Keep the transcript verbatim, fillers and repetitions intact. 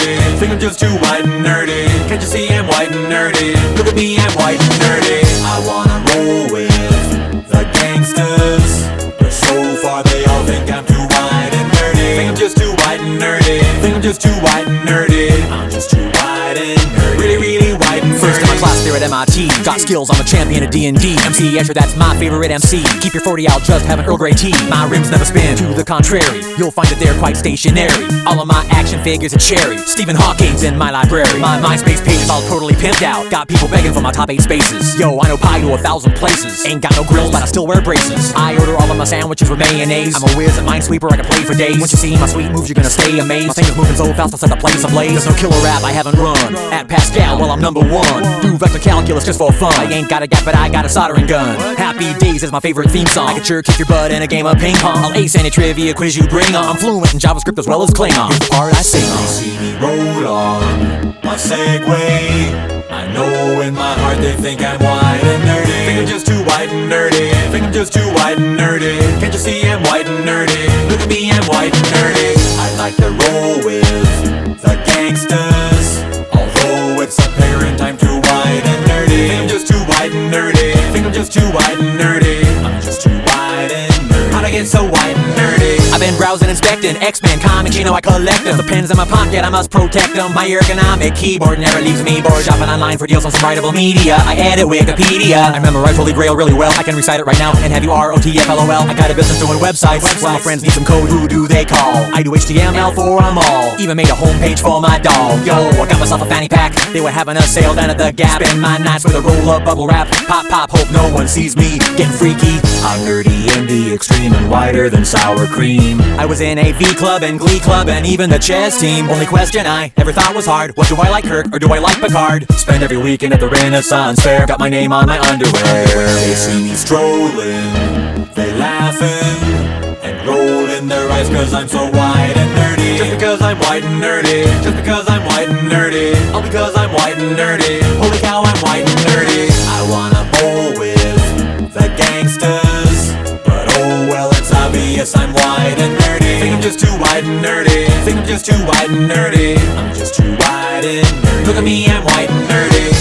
nerdy. Think I'm just too white and nerdy. Can't you see I'm white and nerdy? Look at me, I'm white and nerdy. I wanna roll with the gangsters, but so far they all think I'm too white and nerdy. Think I'm just too white and nerdy. Think I'm just too white and nerdy. I'm just too white and nerdy. Really, really white and nerdy. First in my class there at M I T. Got skills, I'm a champion of D and D. M C Escher, that's my favorite M C. Keep your forty out, just have an Earl Grey tea. My rims never spin, to the contrary. You'll find that they're quite stationary. All of my action figures are cherry. Stephen Hawking's in my library. My MySpace page is all totally pimped out. Got people begging for my top eight spaces. Yo, I know pie to a thousand places. Ain't got no grills, but I still wear braces. I order all of my sandwiches with mayonnaise. I'm a whiz at Minesweeper, I can play for days. Once you see my sweet moves, you're gonna stay amazed. My fingers moving so fast, I'll set the place ablaze. There's no killer rap I haven't run. At Pascal, well I'm number one. Do vector calculus just for fun. I ain't got a gap, but I got a soldering gun. Happy Days is my favorite theme song. I can sure kick your butt in a game of ping pong. I'll ace any trivia quiz you bring on. I'm fluent in JavaScript as well as Klingon. Here's the part I sing on. They see me roll on my Segway. I know in my heart they think I'm white and nerdy. Think I'm just too white and nerdy. Think I'm just too white and nerdy. Can't you see I'm white and nerdy? Look at me, I'm white and nerdy. I like to roll with the gangsters, although it's apparent I'm too white and nerdy. Think I'm just too white and nerdy. Think I'm just too white and nerdy. I'm just too white and nerdy. How'd I get so white and nerdy? I've been browsing, inspecting X-Men comics, you know I collect them. The pens in my pocket, I must protect them. My ergonomic keyboard never leaves me bored. Shopping online for deals on some writable media. I edit Wikipedia. I memorize Holy Grail really well. I can recite it right now and have you R O T F L O L. I got a business doing websites. websites. When my friends need some code, who do they call? I do H T M L for them all. Even made a homepage for my dog. Yo, I got myself a fanny pack. They were having a sale down at the Gap. Spend my nights with a roll-up bubble wrap. Pop, pop, hope no one sees me getting freaky. I'm nerdy in the extreme and whiter than sour cream. I was in a V Club and Glee Club and even the chess team. Only question I ever thought was hard, what do I like, Kirk or do I like Picard? Spend every weekend at the Renaissance Fair. Got my name on my underwear. They see me strolling, they laughing and rolling their eyes cause I'm so white and nerdy. Just because I'm white and nerdy. Just because I'm white and nerdy. All because I'm white and nerdy. Holy cow, I'm white and nerdy. I wanna bowl with the gangsters, but oh well, it's obvious I'm white and nerdy. Think I'm just too white and nerdy. Think I'm just too white and nerdy. I'm just too white and nerdy. Look at me, I'm white and nerdy.